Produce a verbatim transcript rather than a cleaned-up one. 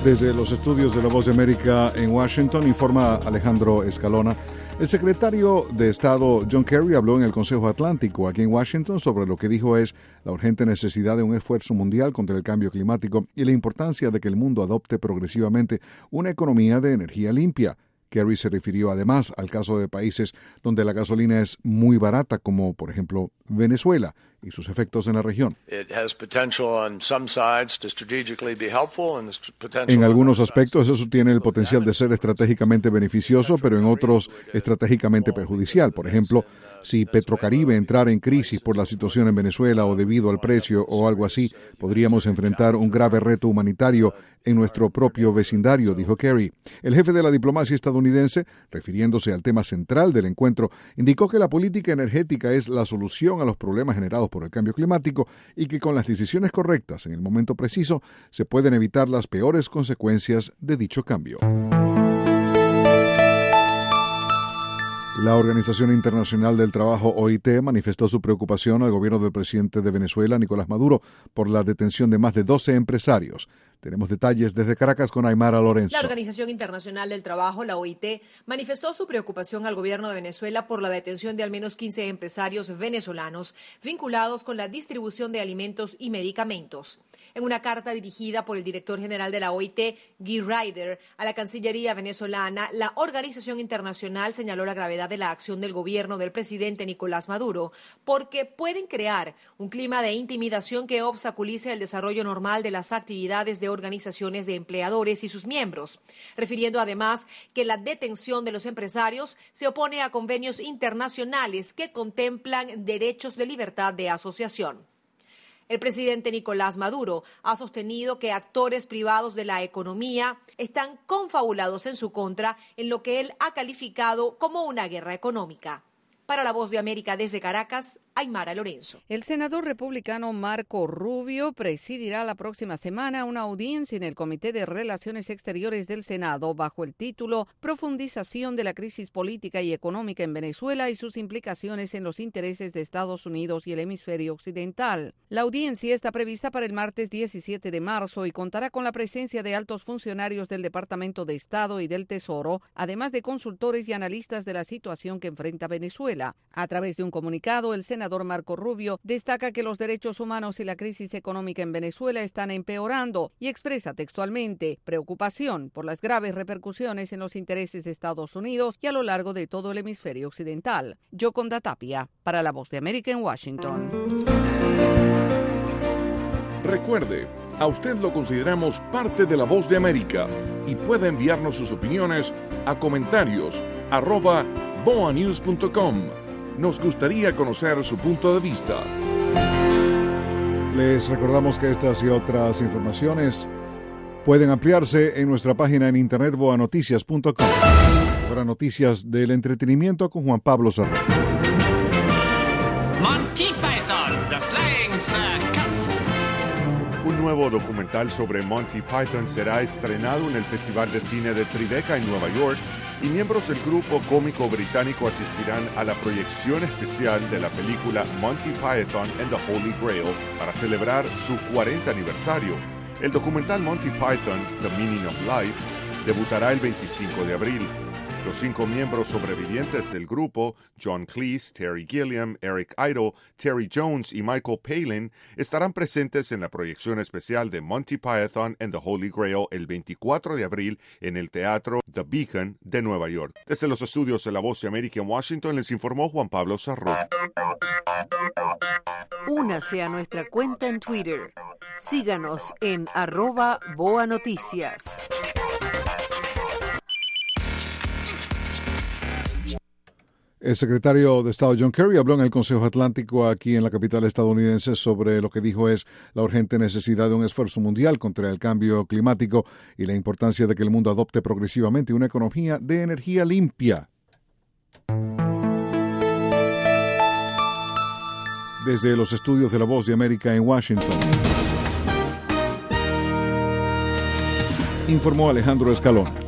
Desde los estudios de La Voz de América en Washington, informa Alejandro Escalona. El secretario de Estado John Kerry habló en el Consejo Atlántico aquí en Washington sobre lo que dijo es la urgente necesidad de un esfuerzo mundial contra el cambio climático y la importancia de que el mundo adopte progresivamente una economía de energía limpia. Kerry se refirió además al caso de países donde la gasolina es muy barata, como por ejemplo Venezuela, y sus efectos en la región. En algunos aspectos eso tiene el potencial de ser estratégicamente beneficioso, pero en otros estratégicamente perjudicial. Por ejemplo, si Petrocaribe entrara en crisis por la situación en Venezuela o debido al precio o algo así, podríamos enfrentar un grave reto humanitario en nuestro propio vecindario, dijo Kerry. El jefe de la diplomacia estadounidense, refiriéndose al tema central del encuentro, indicó que la política energética es la solución a los problemas generados por el cambio climático y que con las decisiones correctas en el momento preciso se pueden evitar las peores consecuencias de dicho cambio. La Organización Internacional del Trabajo, O I T, manifestó su preocupación al gobierno del presidente de Venezuela, Nicolás Maduro, por la detención de más de doce empresarios. Tenemos detalles desde Caracas con Aymara Lorenzo. La Organización Internacional del Trabajo, la O I T, manifestó su preocupación al gobierno de Venezuela por la detención de al menos quince empresarios venezolanos vinculados con la distribución de alimentos y medicamentos. En una carta dirigida por el director general de la O I T, Guy Ryder, a la Cancillería venezolana, la organización internacional señaló la gravedad de la acción del gobierno del presidente Nicolás Maduro, porque pueden crear un clima de intimidación que obstaculice el desarrollo normal de las actividades de organizaciones de empleadores y sus miembros, refiriendo además que la detención de los empresarios se opone a convenios internacionales que contemplan derechos de libertad de asociación. El presidente Nicolás Maduro ha sostenido que actores privados de la economía están confabulados en su contra en lo que él ha calificado como una guerra económica. Para La Voz de América desde Caracas, Aymara Lorenzo. El senador republicano Marco Rubio presidirá la próxima semana una audiencia en el Comité de Relaciones Exteriores del Senado bajo el título Profundización de la crisis política y económica en Venezuela y sus implicaciones en los intereses de Estados Unidos y el hemisferio occidental. La audiencia está prevista para el martes diecisiete de marzo y contará con la presencia de altos funcionarios del Departamento de Estado y del Tesoro, además de consultores y analistas de la situación que enfrenta Venezuela. A través de un comunicado, el senador senador Marco Rubio destaca que los derechos humanos y la crisis económica en Venezuela están empeorando y expresa textualmente preocupación por las graves repercusiones en los intereses de Estados Unidos y a lo largo de todo el hemisferio occidental. Yoconda Tapia, para La Voz de América en Washington. Recuerde, a usted lo consideramos parte de La Voz de América y puede enviarnos sus opiniones a comentarios arroba boa news punto com. Nos gustaría conocer su punto de vista. Les recordamos que estas y otras informaciones pueden ampliarse en nuestra página en internet boa noticias punto com. Ahora noticias del entretenimiento con Juan Pablo Serrano. Monty Python, The Flying Circus. Un nuevo documental sobre Monty Python será estrenado en el Festival de Cine de Tribeca en Nueva York y miembros del grupo cómico británico asistirán a la proyección especial de la película Monty Python and the Holy Grail para celebrar su cuarenta aniversario. El documental Monty Python, The Meaning of Life, debutará el veinticinco de abril. Los cinco miembros sobrevivientes del grupo, John Cleese, Terry Gilliam, Eric Idle, Terry Jones y Michael Palin, estarán presentes en la proyección especial de Monty Python and the Holy Grail el veinticuatro de abril en el Teatro The Beacon de Nueva York. Desde los estudios de La Voz de América en Washington les informó Juan Pablo Sarro. Únase a nuestra cuenta en Twitter. Síganos en arroba Boa Noticias. El secretario de Estado John Kerry habló en el Consejo Atlántico aquí en la capital estadounidense sobre lo que dijo es la urgente necesidad de un esfuerzo mundial contra el cambio climático y la importancia de que el mundo adopte progresivamente una economía de energía limpia. Desde los estudios de La Voz de América en Washington, informó Alejandro Escalona.